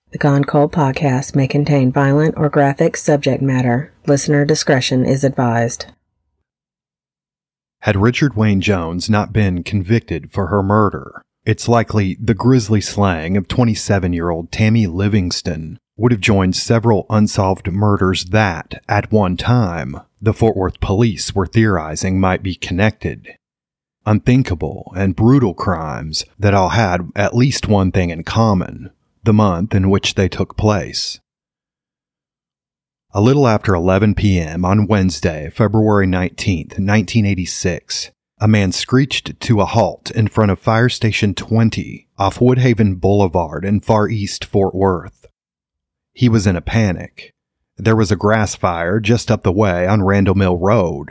The Gone Cold podcast may contain violent or graphic subject matter. Listener discretion is advised. Had Richard Wayne Jones not been convicted for her murder, it's likely the grisly slaying of 27-year-old Tammy Livingston would have joined several unsolved murders that, at one time, the Fort Worth police were theorizing might be connected. Unthinkable and brutal crimes that all had at least one thing in common: the month in which they took place. A little after 11 p.m. on Wednesday, February 19, 1986, a man screeched to a halt in front of Fire Station 20 off Woodhaven Boulevard in Far East Fort Worth. He was in a panic. There was a grass fire just up the way on Randall Mill Road.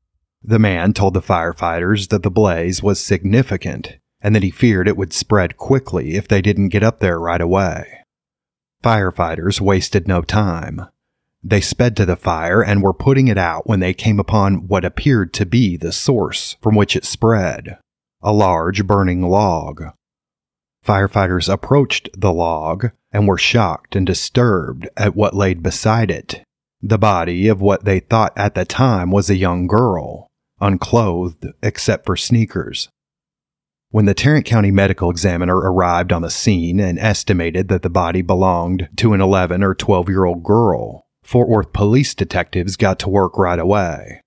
The man told the firefighters that the blaze was significant and that he feared it would spread quickly if they didn't get up there right away. Firefighters wasted no time. They sped to the fire and were putting it out when they came upon what appeared to be the source from which it spread: a large burning log. Firefighters approached the log and were shocked and disturbed at what lay beside it: the body of what they thought at the time was a young girl, unclothed except for sneakers. When the Tarrant County Medical Examiner arrived on the scene and estimated that the body belonged to an 11 or 12-year-old girl, Fort Worth police detectives got to work right away.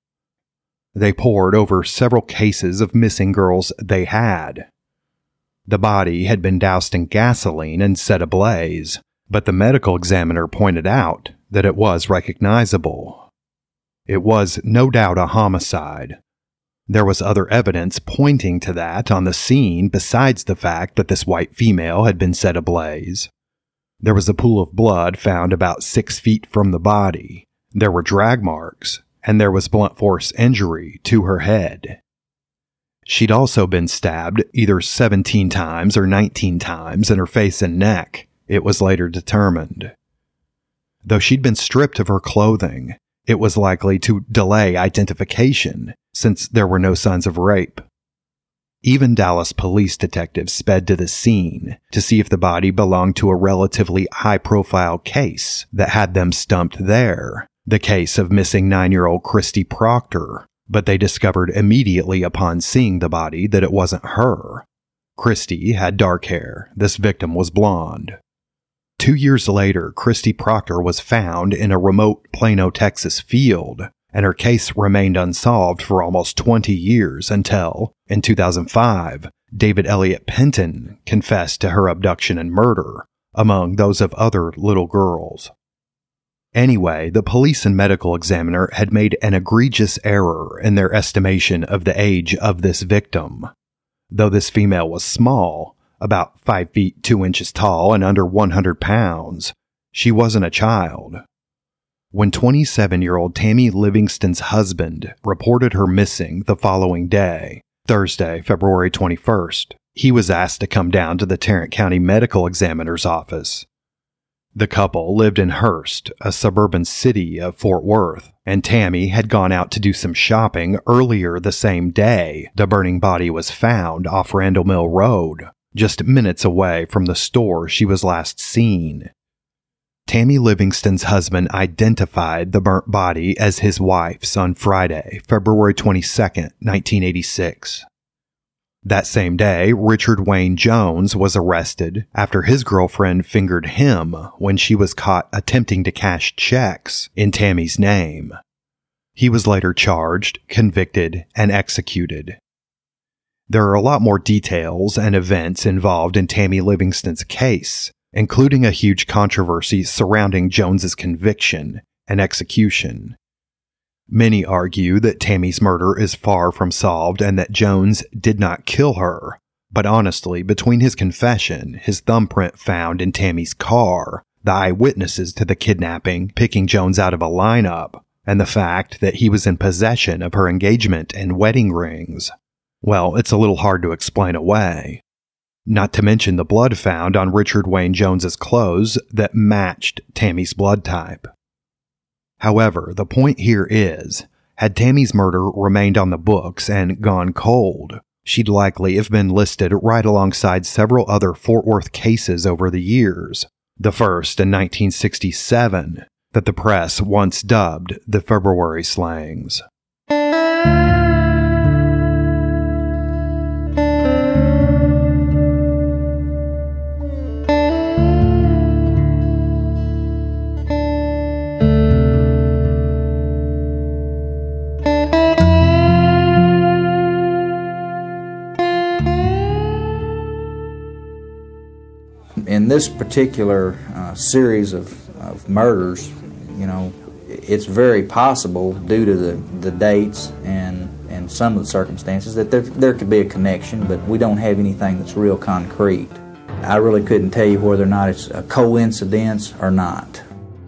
They pored over several cases of missing girls they had. The body had been doused in gasoline and set ablaze, but the medical examiner pointed out that it was recognizable. It was no doubt a homicide. There was other evidence pointing to that on the scene besides the fact that this white female had been set ablaze. There was a pool of blood found about 6 feet from the body. There were drag marks, and there was blunt force injury to her head. She'd also been stabbed either 17 times or 19 times in her face and neck, it was later determined. Though she'd been stripped of her clothing, it was likely to delay identification, since there were no signs of rape. Even Dallas police detectives sped to the scene to see if the body belonged to a relatively high-profile case that had them stumped there, the case of missing 9-year-old Christy Proctor, but they discovered immediately upon seeing the body that it wasn't her. Christy had dark hair. This victim was blonde. 2 years later, Christy Proctor was found in a remote Plano, Texas field, and her case remained unsolved for almost 20 years until, in 2005, David Elliott Penton confessed to her abduction and murder, among those of other little girls. Anyway, the police and medical examiner had made an egregious error in their estimation of the age of this victim. Though this female was small, about 5 feet 2 inches tall and under 100 pounds, she wasn't a child. When 27-year-old Tammy Livingston's husband reported her missing the following day, Thursday, February 21st, he was asked to come down to the Tarrant County Medical Examiner's office. The couple lived in Hurst, a suburban city of Fort Worth, and Tammy had gone out to do some shopping earlier the same day the burning body was found off Randall Mill Road, just minutes away from the store she was last seen. Tammy Livingston's husband identified the burnt body as his wife's on Friday, February 22, 1986. That same day, Richard Wayne Jones was arrested after his girlfriend fingered him when she was caught attempting to cash checks in Tammy's name. He was later charged, convicted, and executed. There are a lot more details and events involved in Tammy Livingston's case, including a huge controversy surrounding Jones's conviction and execution. Many argue that Tammy's murder is far from solved and that Jones did not kill her, but honestly, between his confession, his thumbprint found in Tammy's car, the eyewitnesses to the kidnapping picking Jones out of a lineup, and the fact that he was in possession of her engagement and wedding rings, well, it's a little hard to explain away. Not to mention the blood found on Richard Wayne Jones's clothes that matched Tammy's blood type. However, the point here is, had Tammy's murder remained on the books and gone cold, she'd likely have been listed right alongside several other Fort Worth cases over the years, the first in 1967 that the press once dubbed the February slangs. In this particular series of murders, it's very possible, due to the dates and some of the circumstances, that there could be a connection, but we don't have anything that's real concrete. I really couldn't tell you whether or not it's a coincidence or not.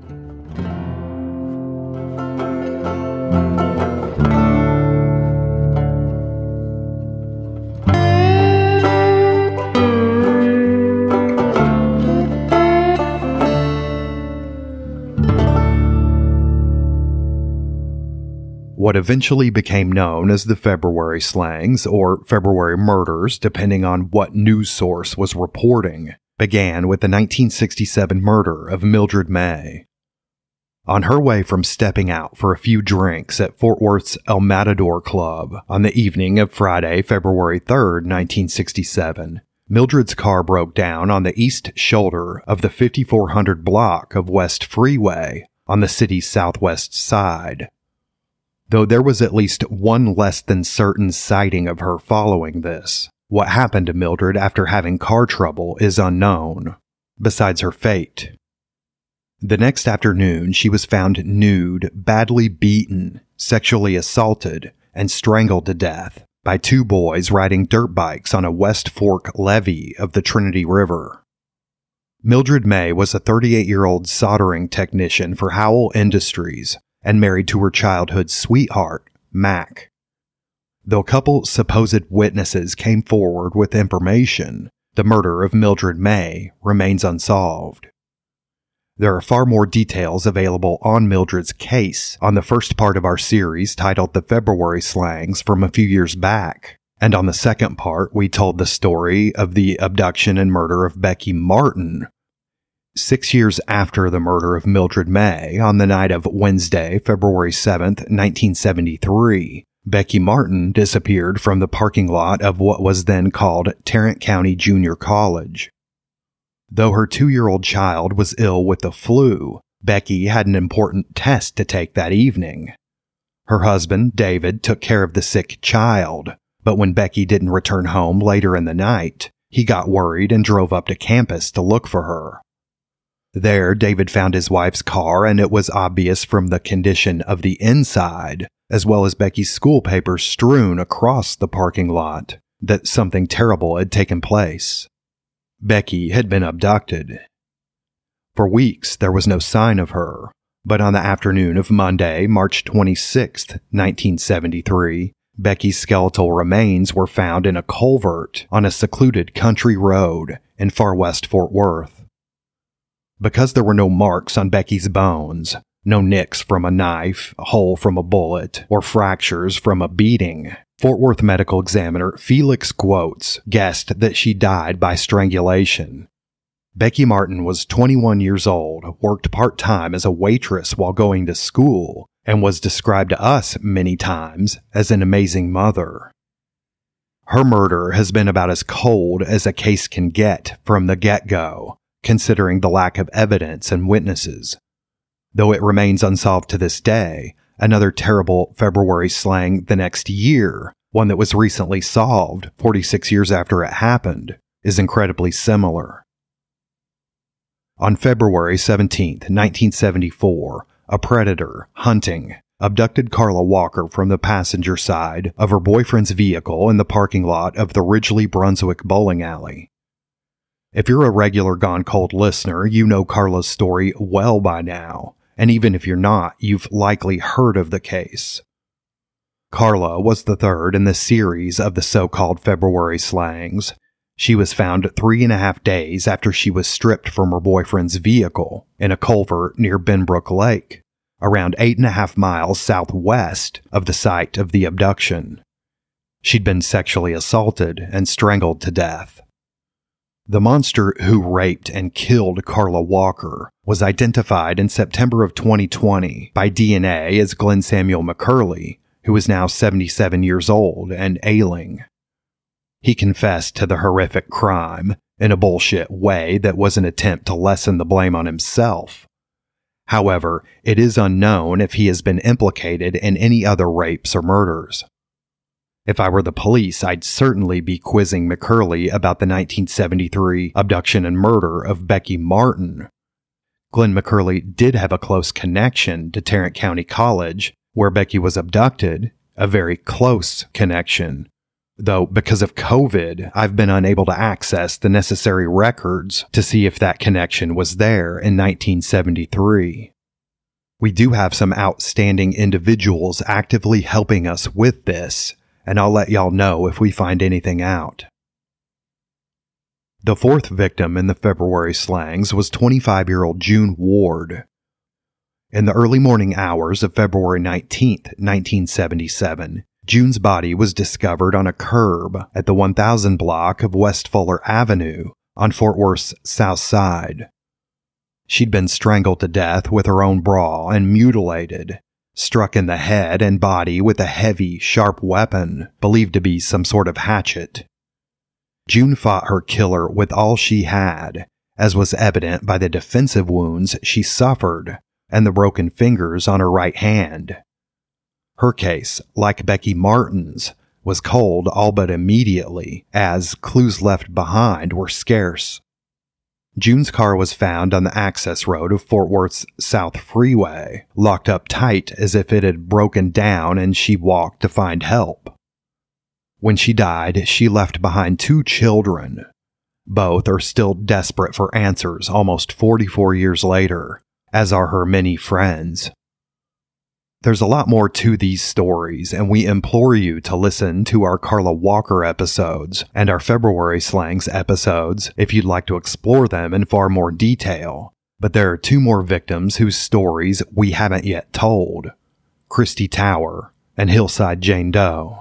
What eventually became known as the February slangs, or February murders, depending on what news source was reporting, began with the 1967 murder of Mildred May. On her way from stepping out for a few drinks at Fort Worth's El Matador Club on the evening of Friday, February 3rd, 1967, Mildred's car broke down on the east shoulder of the 5400 block of West Freeway on the city's southwest side. Though there was at least one less than certain sighting of her following this, what happened to Mildred after having car trouble is unknown, besides her fate. The next afternoon, she was found nude, badly beaten, sexually assaulted, and strangled to death by two boys riding dirt bikes on a West Fork levee of the Trinity River. Mildred May was a 38-year-old soldering technician for Howell Industries and married to her childhood sweetheart, Mac. Though a couple supposed witnesses came forward with information, the murder of Mildred May remains unsolved. There are far more details available on Mildred's case on the first part of our series titled The February Slangs from a few years back, and on the second part we told the story of the abduction and murder of Becky Martin, 6 years after the murder of Mildred May. On the night of Wednesday, February 7th, 1973, Becky Martin disappeared from the parking lot of what was then called Tarrant County Junior College. Though her 2-year-old child was ill with the flu, Becky had an important test to take that evening. Her husband, David, took care of the sick child, but when Becky didn't return home later in the night, he got worried and drove up to campus to look for her. There, David found his wife's car, and it was obvious from the condition of the inside, as well as Becky's school papers strewn across the parking lot, that something terrible had taken place. Becky had been abducted. For weeks, there was no sign of her, but on the afternoon of Monday, March 26, 1973, Becky's skeletal remains were found in a culvert on a secluded country road in far west Fort Worth. Because there were no marks on Becky's bones, no nicks from a knife, a hole from a bullet, or fractures from a beating, Fort Worth medical examiner Felix Quotes guessed that she died by strangulation. Becky Martin was 21 years old, worked part-time as a waitress while going to school, and was described to us many times as an amazing mother. Her murder has been about as cold as a case can get from the get-go, considering the lack of evidence and witnesses. Though it remains unsolved to this day, another terrible February slang the next year, one that was recently solved 46 years after it happened, is incredibly similar. On February 17, 1974, a predator, hunting, abducted Carla Walker from the passenger side of her boyfriend's vehicle in the parking lot of the Ridgely Brunswick bowling alley. If you're a regular Gone Cold listener, you know Carla's story well by now, and even if you're not, you've likely heard of the case. Carla was the third in the series of the so-called February slangs. She was found 3.5 days after she was stripped from her boyfriend's vehicle in a culvert near Benbrook Lake, around 8.5 miles southwest of the site of the abduction. She'd been sexually assaulted and strangled to death. The monster who raped and killed Carla Walker was identified in September of 2020 by DNA as Glenn Samuel McCurley, who is now 77 years old and ailing. He confessed to the horrific crime in a bullshit way that was an attempt to lessen the blame on himself. However, it is unknown if he has been implicated in any other rapes or murders. If I were the police, I'd certainly be quizzing McCurley about the 1973 abduction and murder of Becky Martin. Glenn McCurley did have a close connection to Tarrant County College, where Becky was abducted, a very close connection. Though, because of COVID, I've been unable to access the necessary records to see if that connection was there in 1973. We do have some outstanding individuals actively helping us with this, and I'll let y'all know if we find anything out. The fourth victim in the February slangs was 25-year-old June Ward. In the early morning hours of February 19, 1977, June's body was discovered on a curb at the 1000 block of West Fuller Avenue on Fort Worth's south side. She'd been strangled to death with her own bra and mutilated, struck in the head and body with a heavy, sharp weapon believed to be some sort of hatchet. June fought her killer with all she had, as was evident by the defensive wounds she suffered and the broken fingers on her right hand. Her case, like Becky Martin's, was cold all but immediately, as clues left behind were scarce. June's car was found on the access road of Fort Worth's South Freeway, locked up tight as if it had broken down and she walked to find help. When she died, she left behind 2 children. Both are still desperate for answers almost 44 years later, as are her many friends. There's a lot more to these stories, and we implore you to listen to our Carla Walker episodes and our February Slangs episodes if you'd like to explore them in far more detail. But there are 2 more victims whose stories we haven't yet told: Christy Tower and Hillside Jane Doe.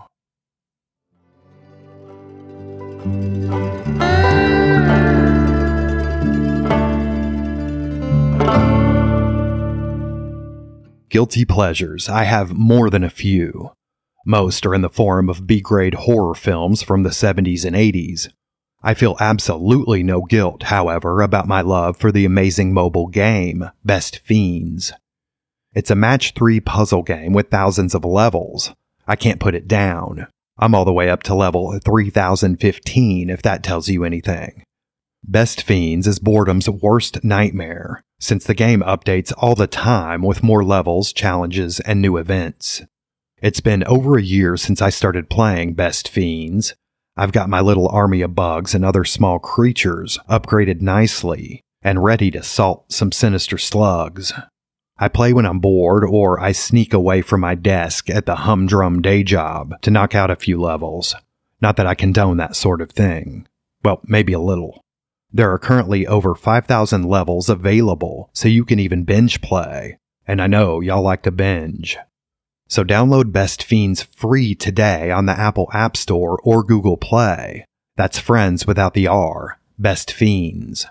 Guilty pleasures. I have more than a few. Most are in the form of B-grade horror films from the 70s and 80s. I feel absolutely no guilt, however, about my love for the amazing mobile game, Best Fiends. It's a match 3 puzzle game with thousands of levels. I can't put it down. I'm all the way up to level 3015, if that tells you anything. Best Fiends is boredom's worst nightmare, since the game updates all the time with more levels, challenges, and new events. It's been over a year since I started playing Best Fiends. I've got my little army of bugs and other small creatures upgraded nicely and ready to salt some sinister slugs. I play when I'm bored, or I sneak away from my desk at the humdrum day job to knock out a few levels. Not that I condone that sort of thing. Well, maybe a little. There are currently over 5,000 levels available, so you can even binge play. And I know y'all like to binge. So download Best Fiends free today on the Apple App Store or Google Play. That's friends without the R. Best Fiends.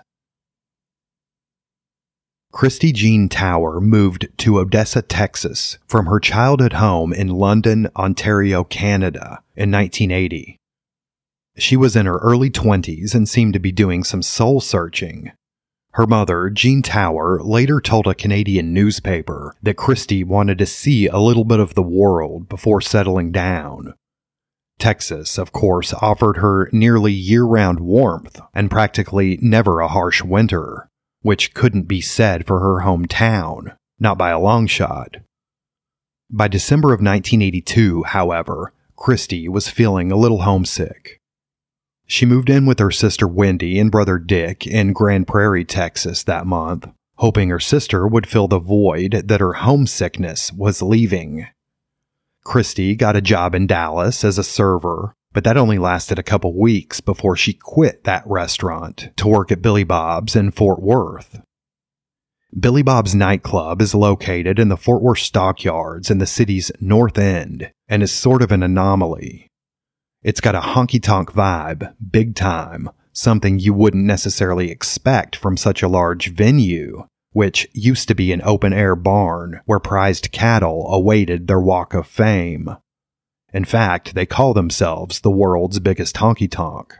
Christy Jean Tower moved to Odessa, Texas, from her childhood home in London, Ontario, Canada, in 1980. She was in her early 20s and seemed to be doing some soul-searching. Her mother, Jean Tower, later told a Canadian newspaper that Christy wanted to see a little bit of the world before settling down. Texas, of course, offered her nearly year-round warmth and practically never a harsh winter, which couldn't be said for her hometown, not by a long shot. By December of 1982, however, Christy was feeling a little homesick. She moved in with her sister Wendy and brother Dick in Grand Prairie, Texas that month, hoping her sister would fill the void that her homesickness was leaving. Christy got a job in Dallas as a server, but that only lasted a couple weeks before she quit that restaurant to work at Billy Bob's in Fort Worth. Billy Bob's nightclub is located in the Fort Worth Stockyards in the city's north end and is sort of an anomaly. It's got a honky-tonk vibe, big time, something you wouldn't necessarily expect from such a large venue, which used to be an open-air barn where prized cattle awaited their walk of fame. In fact, they call themselves the world's biggest honky-tonk.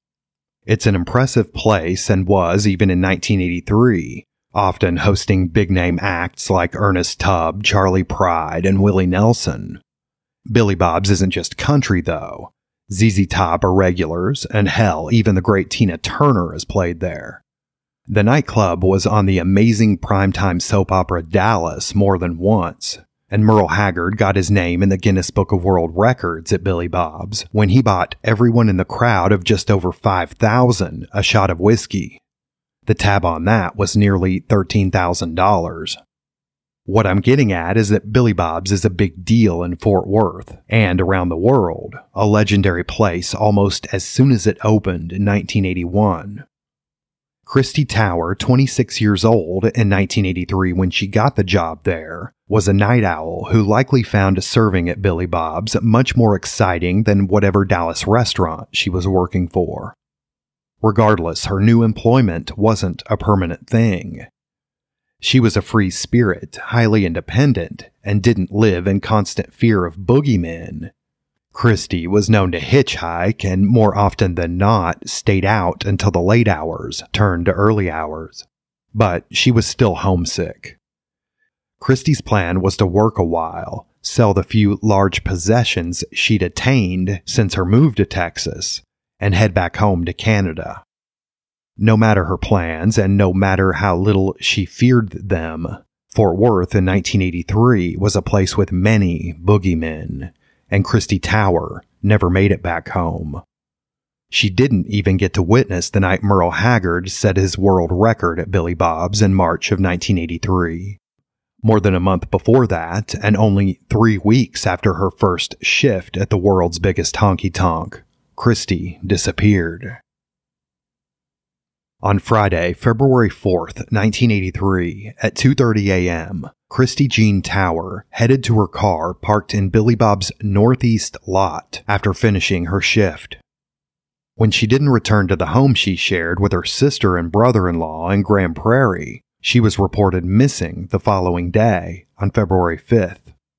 It's an impressive place and was, even in 1983, often hosting big-name acts like Ernest Tubb, Charley Pride, and Willie Nelson. Billy Bob's isn't just country, though. ZZ Top are regulars, and hell, even the great Tina Turner has played there. The nightclub was on the amazing primetime soap opera Dallas more than once, and Merle Haggard got his name in the Guinness Book of World Records at Billy Bob's when he bought everyone in the crowd of just over 5,000 a shot of whiskey. The tab on that was nearly $13,000. What I'm getting at is that Billy Bob's is a big deal in Fort Worth and around the world, a legendary place almost as soon as it opened in 1981. Christy Tower, 26 years old in 1983 when she got the job there, was a night owl who likely found serving at Billy Bob's much more exciting than whatever Dallas restaurant she was working for. Regardless, her new employment wasn't a permanent thing. She was a free spirit, highly independent, and didn't live in constant fear of boogeymen. Christy was known to hitchhike and, more often than not, stayed out until the late hours turned to early hours. But she was still homesick. Christy's plan was to work a while, sell the few large possessions she'd attained since her move to Texas, and head back home to Canada. No matter her plans, and no matter how little she feared them, Fort Worth in 1983 was a place with many boogeymen, and Christy Tower never made it back home. She didn't even get to witness the night Merle Haggard set his world record at Billy Bob's in March of 1983. More than a month before that, and only 3 weeks after her first shift at the world's biggest honky-tonk, Christy disappeared. On Friday, February 4th, 1983, at 2:30 a.m., Christy Jean Tower headed to her car parked in Billy Bob's northeast lot after finishing her shift. When she didn't return to the home she shared with her sister and brother-in-law in Grand Prairie, she was reported missing the following day, on February 5th.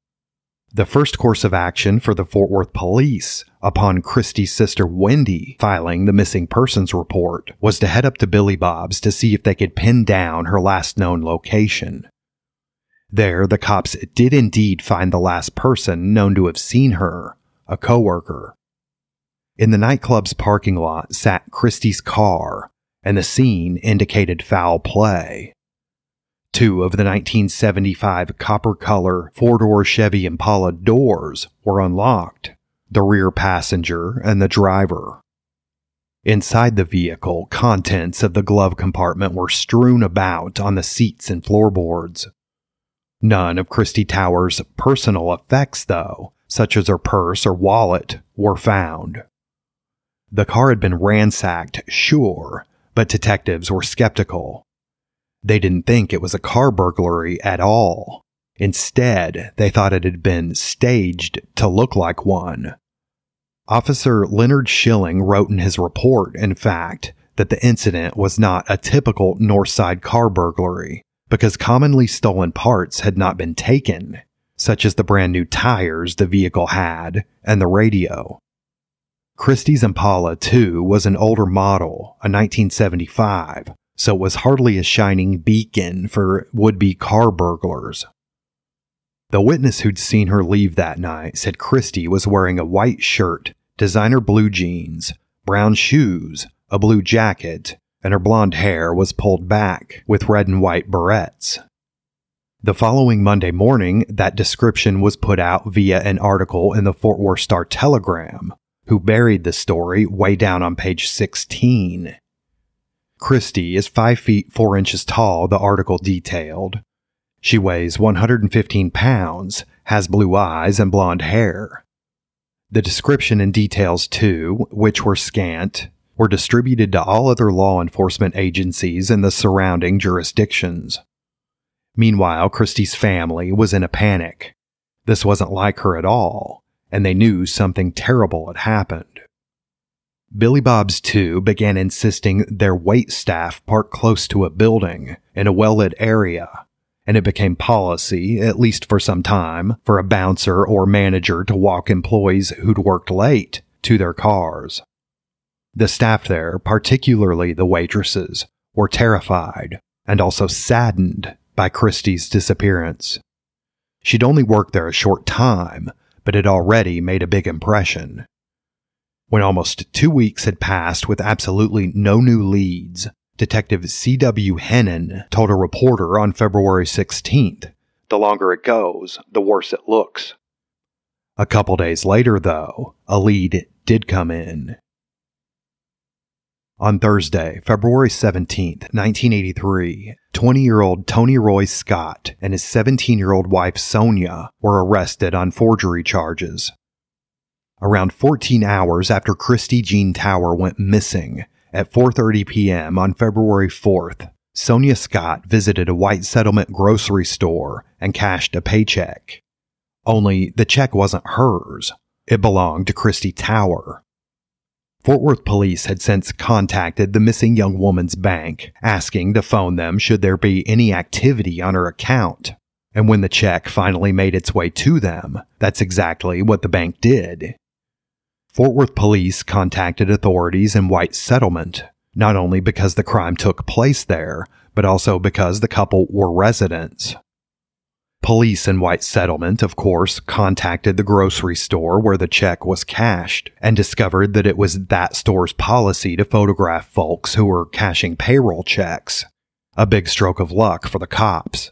The first course of action for the Fort Worth police, upon Christy's sister Wendy filing the missing persons report, was to head up to Billy Bob's to see if they could pin down her last known location. There, the cops did indeed find the last person known to have seen her, a coworker. In the nightclub's parking lot sat Christy's car, and the scene indicated foul play. 2 of the 1975 copper-color 4-door Chevy Impala doors were unlocked, the rear passenger and the driver. Inside the vehicle, contents of the glove compartment were strewn about on the seats and floorboards. None of Christy Tower's personal effects, though, such as her purse or wallet, were found. The car had been ransacked, sure, but detectives were skeptical. They didn't think it was a car burglary at all. Instead, they thought it had been staged to look like one. Officer Leonard Schilling wrote in his report, in fact, that the incident was not a typical Northside car burglary because commonly stolen parts had not been taken, such as the brand new tires the vehicle had and the radio. Christy's Impala, too, was an older model, a 1975, so it was hardly a shining beacon for would-be car burglars. The witness who'd seen her leave that night said Christy was wearing a white shirt, designer blue jeans, brown shoes, a blue jacket, and her blonde hair was pulled back with red and white barrettes. The following Monday morning, that description was put out via an article in the Fort Worth Star-Telegram, who buried the story way down on page 16. Christy is 5 feet 4 inches tall, the article detailed. She weighs 115 pounds, has blue eyes and blonde hair. The description and details, too, which were scant, were distributed to all other law enforcement agencies in the surrounding jurisdictions. Meanwhile, Christy's family was in a panic. This wasn't like her at all, and they knew something terrible had happened. Billy Bob's too began insisting their wait staff park close to a building in a well-lit area, and it became policy, at least for some time, for a bouncer or manager to walk employees who'd worked late to their cars. The staff there, particularly the waitresses, were terrified and also saddened by Christie's disappearance. She'd only worked there a short time, but had already made a big impression. When almost 2 weeks had passed with absolutely no new leads, Detective C.W. Hennon told a reporter on February 16th, "The longer it goes, the worse it looks." A couple days later, though, a lead did come in. On Thursday, February 17th, 1983, 20-year-old Tony Roy Scott and his 17-year-old wife Sonia were arrested on forgery charges. Around 14 hours after Christy Jean Tower went missing, at 4:30 p.m. on February 4th, Sonia Scott visited a white settlement grocery store and cashed a paycheck. Only the check wasn't hers. It belonged to Christy Tower. Fort Worth police had since contacted the missing young woman's bank, asking to phone them should there be any activity on her account. And when the check finally made its way to them, that's exactly what the bank did. Fort Worth police contacted authorities in White Settlement, not only because the crime took place there, but also because the couple were residents. Police in White Settlement, of course, contacted the grocery store where the check was cashed and discovered that it was that store's policy to photograph folks who were cashing payroll checks. A big stroke of luck for the cops.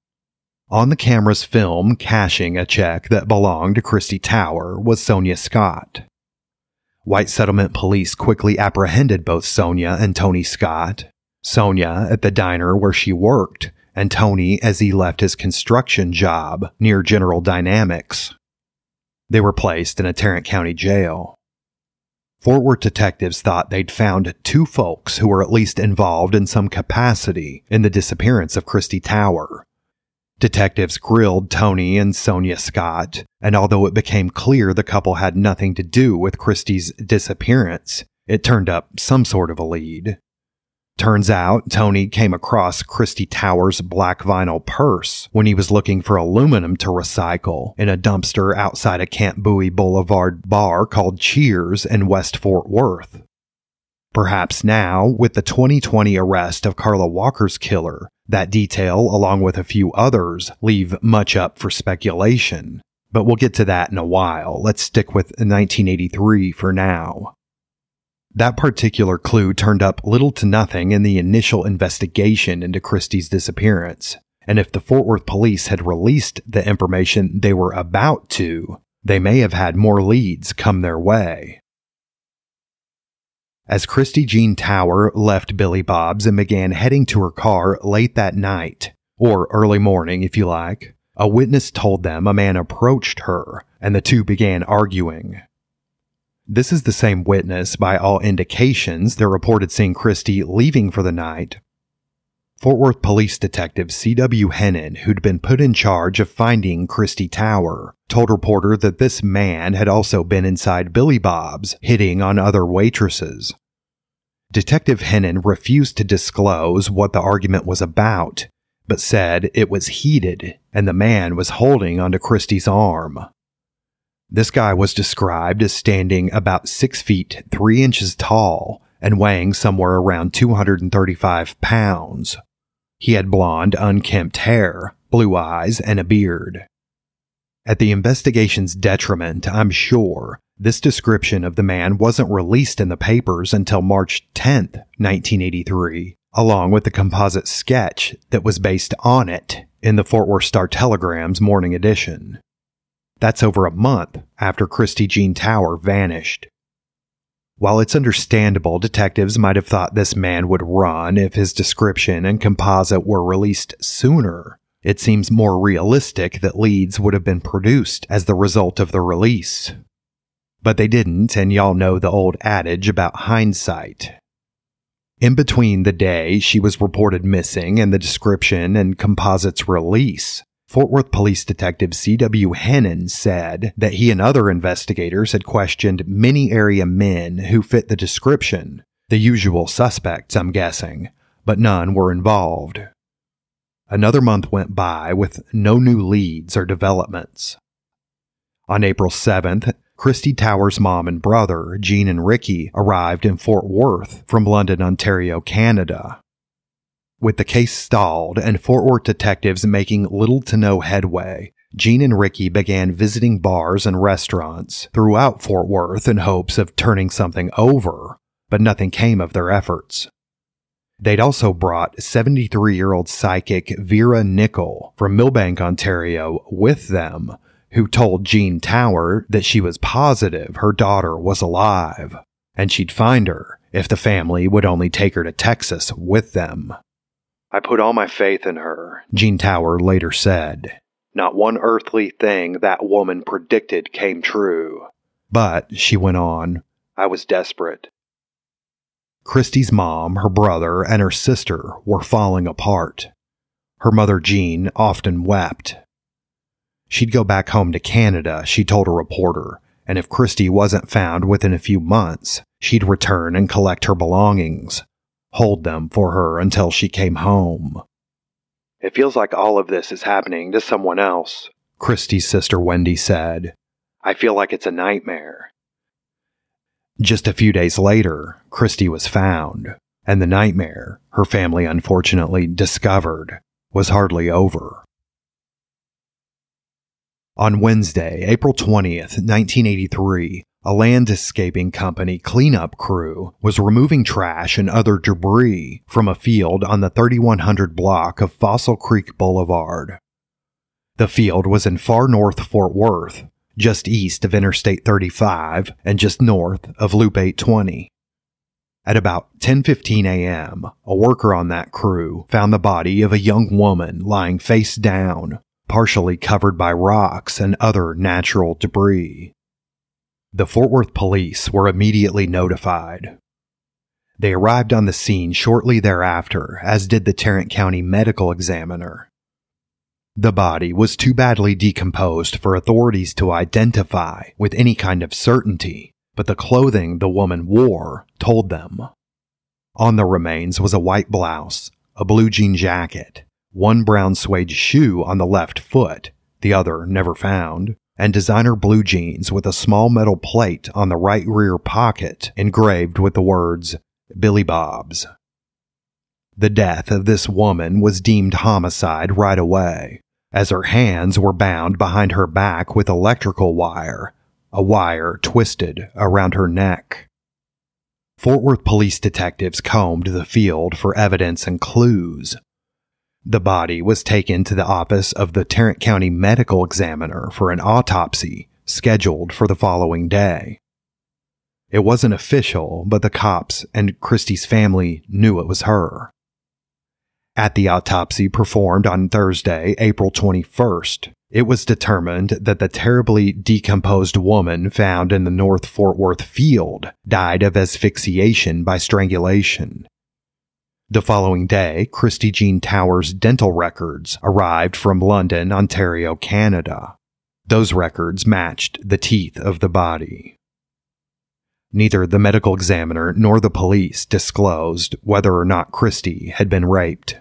On the camera's film cashing a check that belonged to Christy Tower was Sonia Scott. White Settlement police quickly apprehended both Sonia and Tony Scott. Sonia at the diner where she worked, and Tony as he left his construction job near General Dynamics. They were placed in a Tarrant County jail. Fort Worth detectives thought they'd found 2 folks who were at least involved in some capacity in the disappearance of Christy Tower. Detectives grilled Tony and Sonia Scott, and although it became clear the couple had nothing to do with Christy's disappearance, it turned up some sort of a lead. Turns out, Tony came across Christy Tower's black vinyl purse when he was looking for aluminum to recycle in a dumpster outside a Camp Bowie Boulevard bar called Cheers in West Fort Worth. Perhaps now, with the 2020 arrest of Carla Walker's killer, that detail, along with a few others, leave much up for speculation. But we'll get to that in a while. Let's stick with 1983 for now. That particular clue turned up little to nothing in the initial investigation into Christy's disappearance, and if the Fort Worth police had released the information they were about to, they may have had more leads come their way. As Christy Jean Tower left Billy Bob's and began heading to her car late that night, or early morning if you like, a witness told them a man approached her, and the two began arguing. This is the same witness, by all indications, that reported seeing Christy leaving for the night. Fort Worth police detective C.W. Hennon, who'd been put in charge of finding Christy Tower, told reporter that this man had also been inside Billy Bob's, hitting on other waitresses. Detective Hennon refused to disclose what the argument was about, but said it was heated and the man was holding onto Christy's arm. This guy was described as standing about 6 feet 3 inches tall and weighing somewhere around 235 pounds. He had blonde, unkempt hair, blue eyes, and a beard. At the investigation's detriment, I'm sure, this description of the man wasn't released in the papers until March 10th, 1983, along with the composite sketch that was based on it in the Fort Worth Star-Telegram's morning edition. That's over a month after Christy Jean Tower vanished. While it's understandable detectives might have thought this man would run if his description and composite were released sooner, it seems more realistic that leads would have been produced as the result of the release. But they didn't, and y'all know the old adage about hindsight. In between the day she was reported missing and the description and composite's release, Fort Worth Police Detective C.W. Hennon said that he and other investigators had questioned many area men who fit the description, the usual suspects, I'm guessing, but none were involved. Another month went by with no new leads or developments. On April 7th, Christy Towers' mom and brother, Jean and Ricky, arrived in Fort Worth from London, Ontario, Canada. With the case stalled and Fort Worth detectives making little to no headway, Jean and Ricky began visiting bars and restaurants throughout Fort Worth in hopes of turning something over, but nothing came of their efforts. They'd also brought 73-year-old psychic Vera Nickel from Millbank, Ontario, with them, who told Jean Tower that she was positive her daughter was alive, and she'd find her if the family would only take her to Texas with them. "I put all my faith in her," Jean Tower later said. "Not one earthly thing that woman predicted came true. But," she went on, "I was desperate." Christy's mom, her brother, and her sister were falling apart. Her mother, Jean, often wept. She'd go back home to Canada, she told a reporter, and if Christy wasn't found within a few months, she'd return and collect her belongings, hold them for her until she came home. "It feels like all of this is happening to someone else," Christy's sister Wendy said. "I feel like it's a nightmare." Just a few days later, Christy was found, and the nightmare, her family unfortunately discovered, was hardly over. On Wednesday, April 20th, 1983, a landscaping company cleanup crew was removing trash and other debris from a field on the 3100 block of Fossil Creek Boulevard. The field was in far north Fort Worth, just east of Interstate 35 and just north of Loop 820. At about 10:15 a.m., a worker on that crew found the body of a young woman lying face down, partially covered by rocks and other natural debris. The Fort Worth police were immediately notified. They arrived on the scene shortly thereafter, as did the Tarrant County medical examiner. The body was too badly decomposed for authorities to identify with any kind of certainty, but the clothing the woman wore told them. On the remains was a white blouse, a blue jean jacket, one brown suede shoe on the left foot, the other never found, and designer blue jeans with a small metal plate on the right rear pocket engraved with the words, "Billy Bob's." The death of this woman was deemed homicide right away, as her hands were bound behind her back with electrical wire, a wire twisted around her neck. Fort Worth police detectives combed the field for evidence and clues. The body was taken to the office of the Tarrant County medical examiner for an autopsy scheduled for the following day. It wasn't official, but the cops and Christy's family knew it was her. At the autopsy performed on Thursday, April 21st, it was determined that the terribly decomposed woman found in the North Fort Worth field died of asphyxiation by strangulation. The following day, Christy Jean Towers' dental records arrived from London, Ontario, Canada. Those records matched the teeth of the body. Neither the medical examiner nor the police disclosed whether or not Christy had been raped.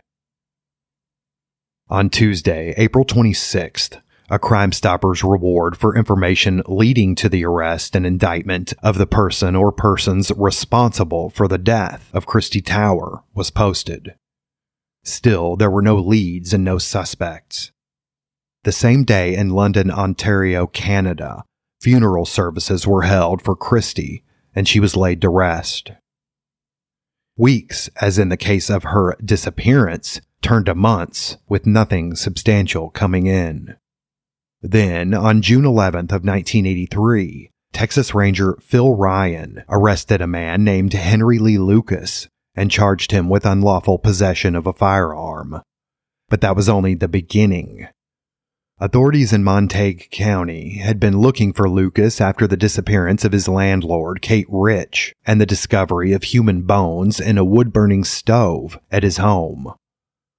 On Tuesday, April 26th, a Crime Stoppers reward for information leading to the arrest and indictment of the person or persons responsible for the death of Christy Tower was posted. Still, there were no leads and no suspects. The same day in London, Ontario, Canada, funeral services were held for Christy, and she was laid to rest. Weeks, as in the case of her disappearance, turned to months with nothing substantial coming in. Then, on June 11th of 1983, Texas Ranger Phil Ryan arrested a man named Henry Lee Lucas and charged him with unlawful possession of a firearm. But that was only the beginning. Authorities in Montague County had been looking for Lucas after the disappearance of his landlord, Kate Rich, and the discovery of human bones in a wood-burning stove at his home.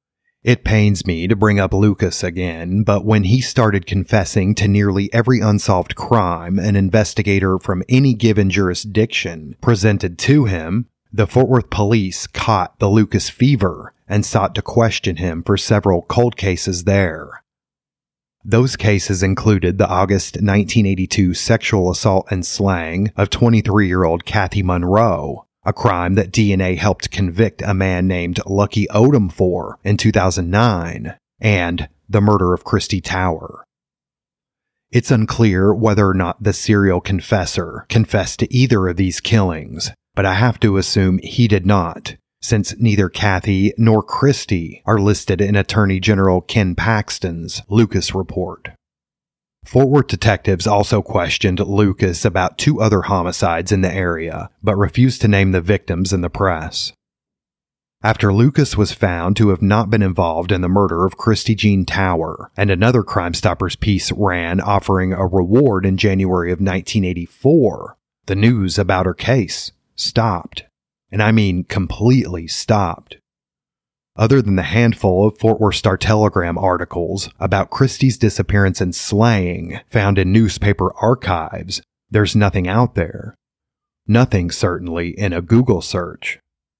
It pains me to bring up Lucas again, but when he started confessing to nearly every unsolved crime an investigator from any given jurisdiction presented to him, the Fort Worth police caught the Lucas fever and sought to question him for several cold cases there. Those cases included the August 1982 sexual assault and slaying of 23-year-old Kathy Monroe, a crime that DNA helped convict a man named Lucky Odom for in 2009, and the murder of Christy Tower. It's unclear whether or not the serial confessor confessed to either of these killings, but I have to assume he did not, since neither Kathy nor Christy are listed in Attorney General Ken Paxton's Lucas report. Fort Worth detectives also questioned Lucas about 2 other homicides in the area, but refused to name the victims in the press. After Lucas was found to have not been involved in the murder of Christy Jean Tower, and another Crime Stoppers piece ran offering a reward in January of 1984, the news about her case stopped. And I mean completely stopped. Other than the handful of Fort Worth Star-Telegram articles about Christy's disappearance and slaying found in newspaper archives, there's nothing out there. Nothing, certainly, in a Google search.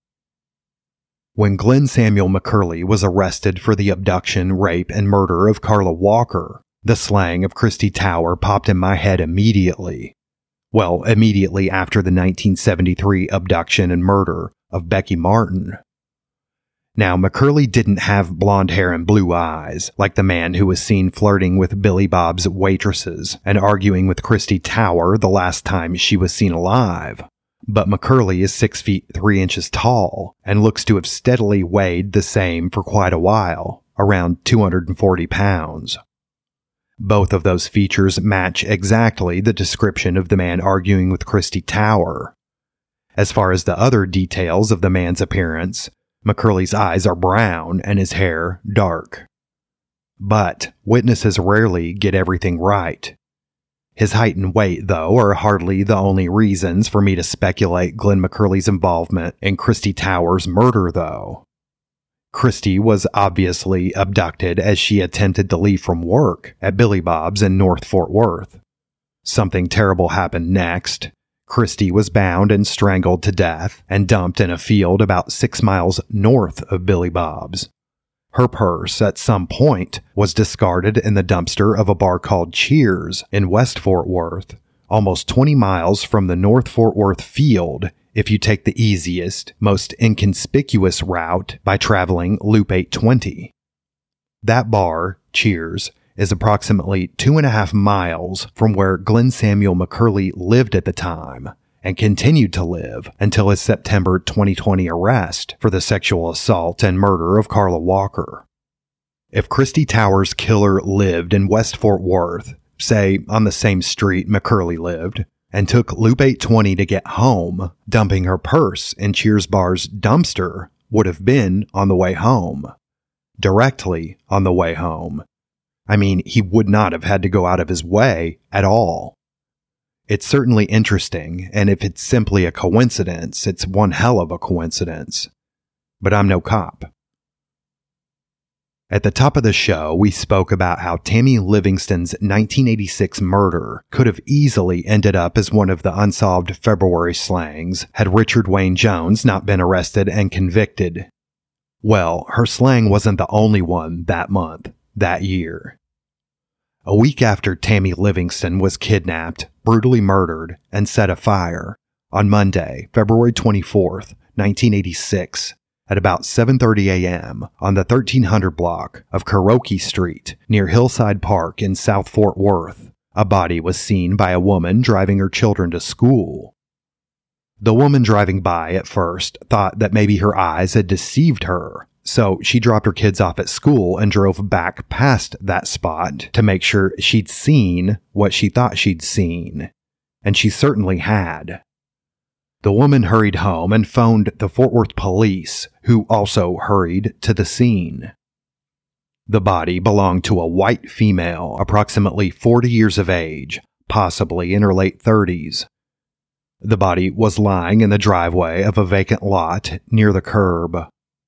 When Glenn Samuel McCurley was arrested for the abduction, rape, and murder of Carla Walker, the slaying of Christy Tower popped in my head immediately. Well, immediately after the 1973 abduction and murder of Becky Martin. Now, McCurley didn't have blonde hair and blue eyes, like the man who was seen flirting with Billy Bob's waitresses and arguing with Christy Tower the last time she was seen alive. But McCurley is 6 feet 3 inches tall and looks to have steadily weighed the same for quite a while, around 240 pounds. Both of those features match exactly the description of the man arguing with Christy Tower. As far as the other details of the man's appearance, McCurley's eyes are brown and his hair dark. But witnesses rarely get everything right. His height and weight, though, are hardly the only reasons for me to speculate Glenn McCurley's involvement in Christy Tower's murder, though. Christy was obviously abducted as she attempted to leave from work at Billy Bob's in North Fort Worth. Something terrible happened next. Christy was bound and strangled to death and dumped in a field about 6 miles north of Billy Bob's. Her purse, at some point, was discarded in the dumpster of a bar called Cheers in West Fort Worth, almost 20 miles from the North Fort Worth field if you take the easiest, most inconspicuous route by traveling Loop 820. That bar, Cheers, is approximately 2.5 miles from where Glenn Samuel McCurley lived at the time and continued to live until his September 2020 arrest for the sexual assault and murder of Carla Walker. If Christy Tower's killer lived in West Fort Worth, say on the same street McCurley lived, and took Loop 820 to get home, dumping her purse in Cheers Bar's dumpster would have been on the way home. Directly on the way home. I mean, he would not have had to go out of his way at all. It's certainly interesting, and if it's simply a coincidence, it's one hell of a coincidence. But I'm no cop. At the top of the show, we spoke about how Tammy Livingston's 1986 murder could have easily ended up as one of the unsolved February slangs had Richard Wayne Jones not been arrested and convicted. Well, her slang wasn't the only one that month, that year. A week after Tammy Livingston was kidnapped, brutally murdered, and set afire, on Monday, February 24th, 1986, at about 7:30 a.m. on the 1300 block of Kuroki Street near Hillside Park in South Fort Worth, a body was seen by a woman driving her children to school. The woman driving by at first thought that maybe her eyes had deceived her, so she dropped her kids off at school and drove back past that spot to make sure she'd seen what she thought she'd seen. And she certainly had. The woman hurried home and phoned the Fort Worth police, who also hurried to the scene. The body belonged to a white female, approximately 40 years of age, possibly in her late 30s. The body was lying in the driveway of a vacant lot near the curb.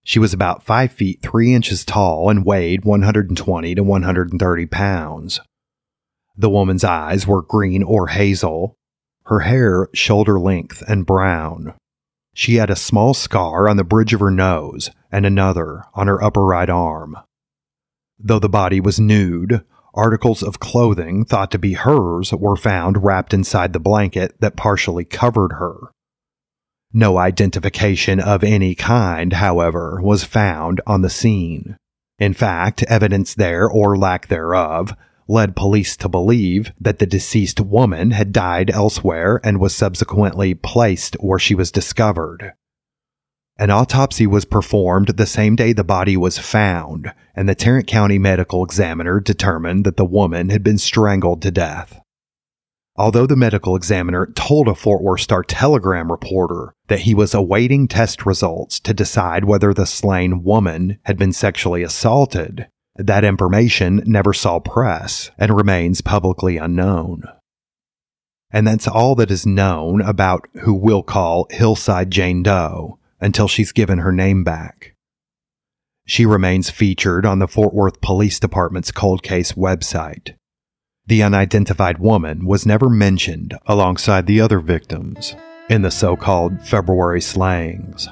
She was about 5 feet 3 inches tall and weighed 120 to 130 pounds. The woman's eyes were green or hazel, her hair shoulder length and brown. She had a small scar on the bridge of her nose and another on her upper right arm. Though the body was nude, articles of clothing thought to be hers were found wrapped inside the blanket that partially covered her. No identification of any kind, however, was found on the scene. In fact, evidence there or lack thereof led police to believe that the deceased woman had died elsewhere and was subsequently placed where she was discovered. An autopsy was performed the same day the body was found, and the Tarrant County medical examiner determined that the woman had been strangled to death. Although the medical examiner told a Fort Worth Star-Telegram reporter that he was awaiting test results to decide whether the slain woman had been sexually assaulted, that information never saw press and remains publicly unknown. And that's all that is known about who we'll call Hillside Jane Doe until she's given her name back. She remains featured on the Fort Worth Police Department's cold case website. The unidentified woman was never mentioned alongside the other victims in the so-called February slayings.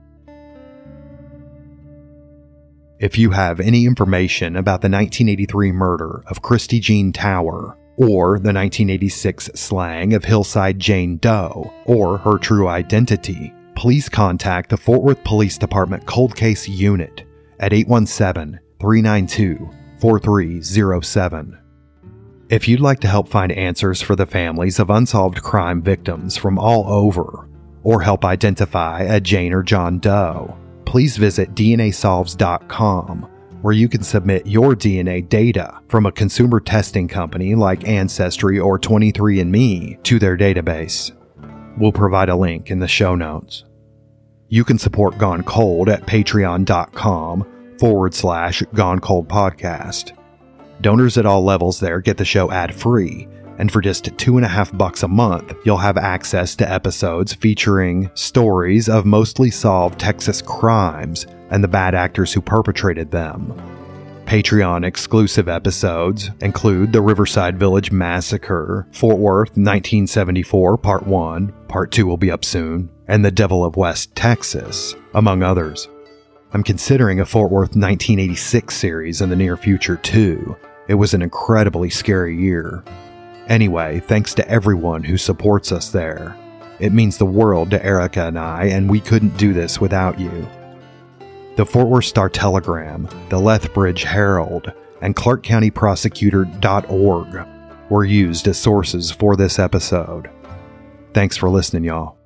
If you have any information about the 1983 murder of Christy Jean Tower, or the 1986 slaying of Hillside Jane Doe, or her true identity, please contact the Fort Worth Police Department Cold Case Unit at 817-392-4307. If you'd like to help find answers for the families of unsolved crime victims from all over, or help identify a Jane or John Doe, please visit DNAsolves.com, where you can submit your DNA data from a consumer testing company like Ancestry or 23andMe to their database. We'll provide a link in the show notes. You can support Gone Cold at patreon.com/Gone Cold Podcast. Donors at all levels there get the show ad-free, and for just $2.50 a month, you'll have access to episodes featuring stories of mostly solved Texas crimes and the bad actors who perpetrated them. Patreon exclusive episodes include the Riverside Village Massacre, Fort Worth 1974 Part 1, Part 2 will be up soon, and The Devil of West Texas, among others. I'm considering a Fort Worth 1986 series in the near future too. It was an incredibly scary year. Anyway, thanks to everyone who supports us there. It means the world to Erica and I, and we couldn't do this without you. The Fort Worth Star-Telegram, the Lethbridge Herald, and ClarkCountyProsecutor.org were used as sources for this episode. Thanks for listening, y'all.